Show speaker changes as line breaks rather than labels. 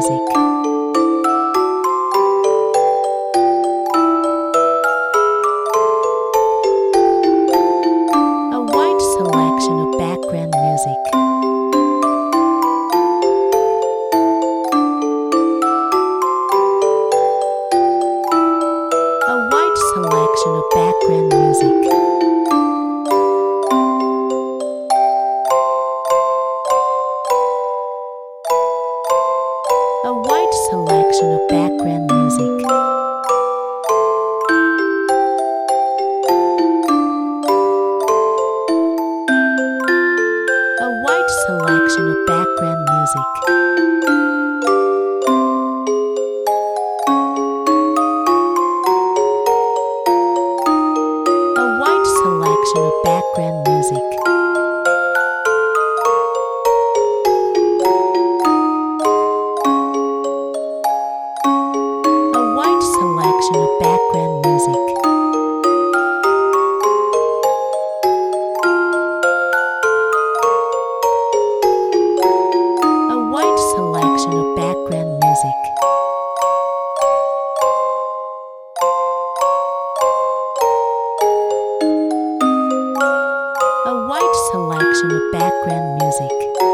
music. A wide selection of background music. A wide selection of background music. A wide selection of background music. A wide selection of background music. A wide selection of background music. A wide selection of background music. A wide selection of background music. A wide selection of background music.